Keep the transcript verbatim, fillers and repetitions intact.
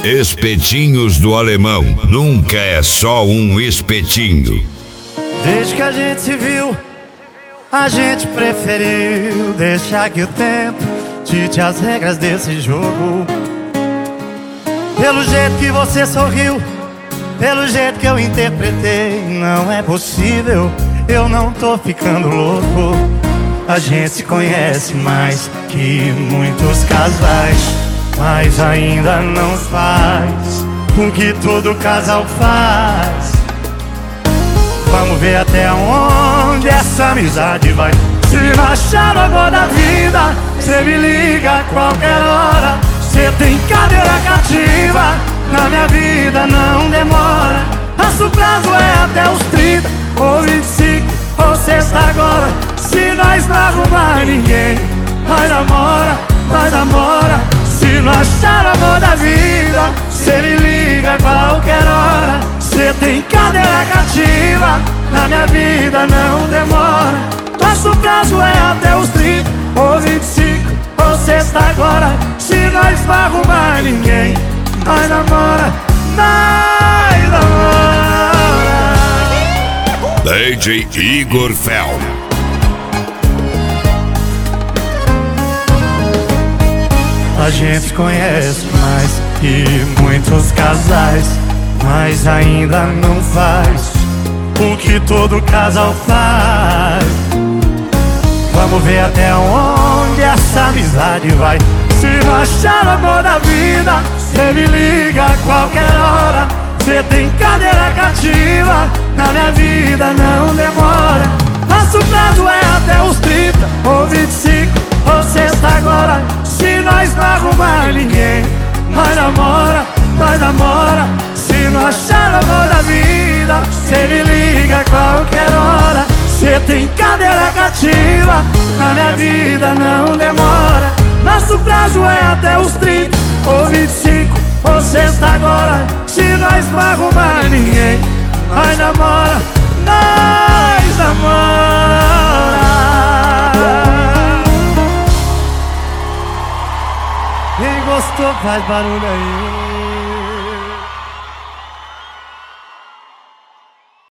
Espetinhos do Alemão. Nunca é só um espetinho. Desde que a gente se viu, a gente preferiu deixar que o tempo dite as regras desse jogo. Pelo jeito que você sorriu, pelo jeito que eu interpretei, não é possível, eu não tô ficando louco. A gente se conhece mais que muitos casais, mas ainda não faz o que todo casal faz. Vamos ver até onde essa amizade vai. Se não achar agora da vida, cê me liga a qualquer hora. Cê tem cadeira cativa, na minha vida não demora. Nosso prazo é até os trinta, ou vinte e cinco, ou sexta agora. Se nós não arrumar ninguém, nós namora, nós namora. Se não achar amor da vida, cê me liga a qualquer hora. Cê tem cadeira cativa, na minha vida não demora. Nosso prazo é até os trinta, ou vinte e cinco, ou sexta agora. Se nós não arrumar ninguém, nós namora, nós namora. D J Igor Fel. A gente se conhece mais que muitos casais, mas ainda não faz o que todo casal faz. Vamos ver até onde essa amizade vai. Se não achar amor da vida, cê me liga a qualquer hora. Cê tem cadeira cativa, na minha vida não demora. Nosso prazo é até os trinta, ou vinte e cinco, ou sexta agora. Se nós não arrumar ninguém, nós namora, nós namora. Se não achar amor da vida, cê me liga a qualquer hora. Cê tem cadeira cativa, na minha vida não demora. Nosso prazo é até os trinta, ou vinte e cinco, ou sexta agora. Se nós não arrumar ninguém, nós namora, nós namora. Quem gostou faz barulho aí.